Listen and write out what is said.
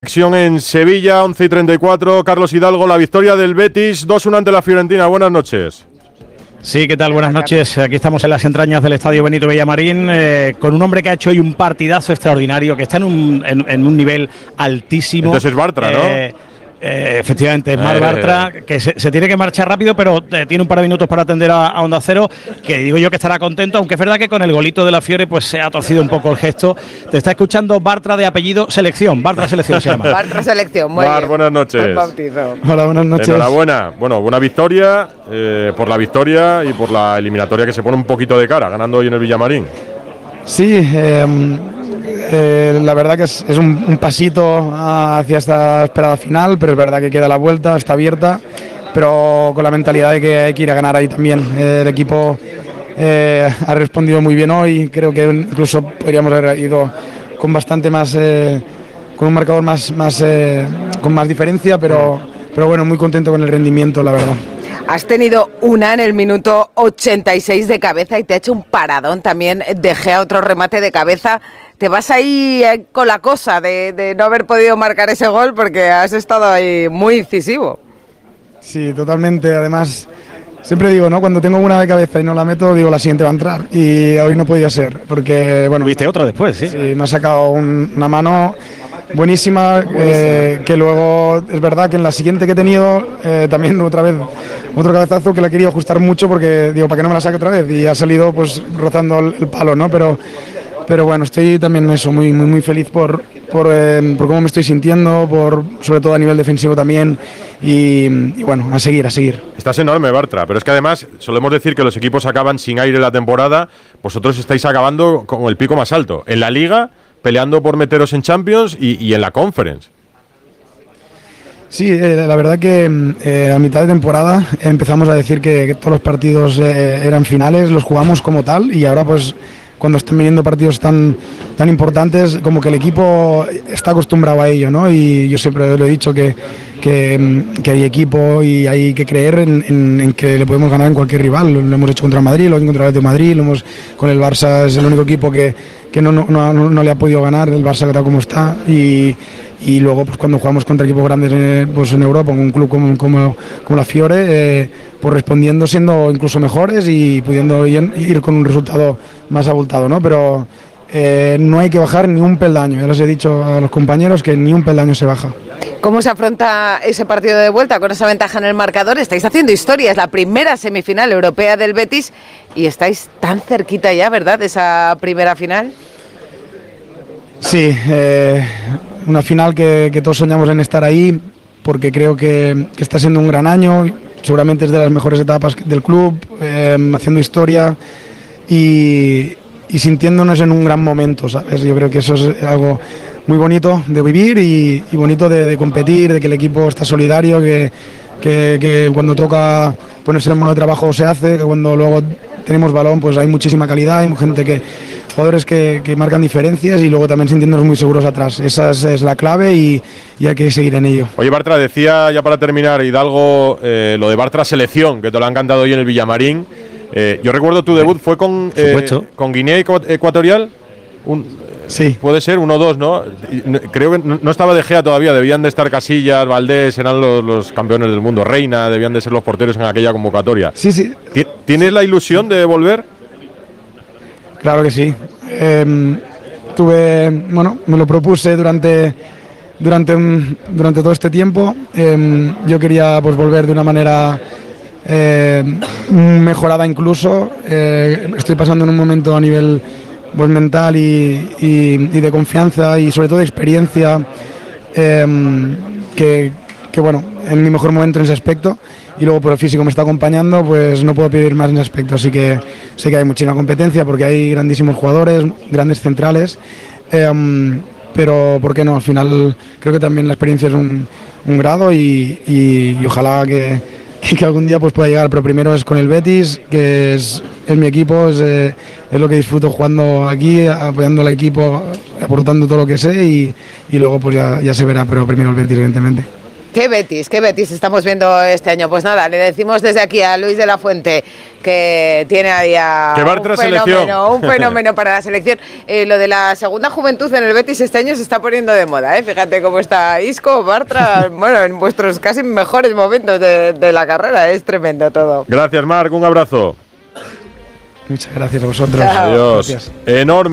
Acción en Sevilla, 11:34, Carlos Hidalgo, la victoria del Betis, 2-1 ante la Fiorentina. Buenas noches. Sí, ¿qué tal? Buenas noches. Aquí estamos en las entrañas del Estadio Benito Villamarín, con un hombre que ha hecho hoy un partidazo extraordinario, que está en un nivel altísimo. Entonces es Bartra, ¿no? Efectivamente, es Marc Bartra, que se tiene que marchar rápido, pero tiene un par de minutos para atender a Onda Cero, que digo yo que estará contento, aunque es verdad que con el golito de la Fiore pues se ha torcido un poco el gesto. Te está escuchando Bartra, de apellido Selección. Bartra Selección se llama. Bartra Selección, muy bien. Buenas noches. Hola, buenas noches. Enhorabuena. Bueno, buena victoria, por la victoria y por la eliminatoria que se pone un poquito de cara, ganando hoy en el Villamarín. Sí, la verdad que es un pasito hacia esta esperada final, pero es verdad que queda la vuelta, está abierta, pero con la mentalidad de que hay que ir a ganar ahí también. El equipo ha respondido muy bien hoy, creo que incluso podríamos haber ido con bastante más, con un marcador con más diferencia, pero bueno, muy contento con el rendimiento, la verdad. Has tenido una en el minuto 86 de cabeza y te ha hecho un paradón también. Dejé a otro remate de cabeza. Te vas ahí con la cosa de no haber podido marcar ese gol porque has estado ahí muy incisivo. Sí, totalmente. Además, siempre digo, ¿no? Cuando tengo una de cabeza y no la meto, digo la siguiente va a entrar. Y hoy no podía ser, porque bueno. ¿Viste otra después? Sí, me ha sacado una mano buenísima, que luego es verdad que en la siguiente que he tenido también otra vez otro cabezazo que la quería ajustar mucho porque digo, para que no me la saque otra vez, y ha salido pues rozando el palo, ¿no? Pero bueno, estoy también muy feliz por cómo me estoy sintiendo, sobre todo a nivel defensivo también, y bueno, a seguir. Estás enorme, Bartra, pero es que además solemos decir que los equipos acaban sin aire la temporada. Vosotros estáis acabando con el pico más alto en la Liga, peleando por meteros en Champions y en la Conference. Sí, la verdad que a mitad de temporada empezamos a decir que todos los partidos eran finales, los jugamos como tal, y ahora pues cuando están viniendo partidos tan importantes, como que el equipo está acostumbrado a ello, ¿no? Y yo siempre lo he dicho que hay equipo y hay que creer en que le podemos ganar en cualquier rival. Lo hemos hecho contra Madrid, lo hemos hecho contra el de Madrid, con el Barça es el único equipo que no le ha podido ganar, el Barça que tal como está, y luego pues cuando jugamos contra equipos grandes en Europa, con un club como la Fiore, pues respondiendo, siendo incluso mejores y pudiendo ir con un resultado más abultado, ¿no? Pero no hay que bajar ni un peldaño. Ya les he dicho a los compañeros que ni un peldaño se baja. ¿Cómo se afronta ese partido de vuelta con esa ventaja en el marcador? Estáis haciendo historia, es la primera semifinal europea del Betis y estáis tan cerquita ya, ¿verdad?, de esa primera final. Sí, una final que todos soñamos en estar ahí, porque creo que está siendo un gran año, seguramente es de las mejores etapas del club, haciendo historia y sintiéndonos en un gran momento, ¿sabes? Yo creo que eso es algo muy bonito de vivir y bonito de competir, de que el equipo está solidario, que cuando toca ponerse en mano de trabajo se hace, que cuando luego tenemos balón pues hay muchísima calidad, hay jugadores que marcan diferencias y luego también sintiéndonos muy seguros atrás. Esa es la clave y hay que seguir en ello. Oye, Bartra, decía ya para terminar, Hidalgo, lo de Bartra Selección, que te lo ha encantado hoy en el Villamarín. Yo recuerdo tu debut fue con Guinea Ecuatorial. Sí. Puede ser 1-2, ¿no? Creo que no estaba De Gea todavía, debían de estar Casillas, Valdés, eran los campeones del mundo, Reina, debían de ser los porteros en aquella convocatoria. Sí. ¿Tienes la ilusión de volver? Claro que sí. Me lo propuse durante todo este tiempo. Yo quería pues volver de una manera mejorada incluso. Estoy pasando en un momento a nivel pues, mental y de confianza y sobre todo de experiencia, que bueno, en mi mejor momento en ese aspecto, y luego por el físico me está acompañando, pues no puedo pedir más en ese aspecto. Así que sé que hay muchísima competencia porque hay grandísimos jugadores, grandes centrales, pero ¿por qué no? Al final creo que también la experiencia es un grado y ojalá que algún día pues pueda llegar, pero primero es con el Betis, que es mi equipo, es lo que disfruto jugando aquí, apoyando al equipo, aportando todo lo que sé y luego pues ya se verá, pero primero el Betis, evidentemente. Qué Betis estamos viendo este año. Pues nada, le decimos desde aquí a Luis de la Fuente que tiene ahí a un fenómeno para la selección. Lo de la segunda juventud en el Betis este año se está poniendo de moda, ¿eh? Fíjate cómo está Isco, Bartra, bueno, en vuestros casi mejores momentos de la carrera. Es tremendo todo. Gracias, Marc, un abrazo. Muchas gracias a vosotros. Adiós. Gracias. Enorme.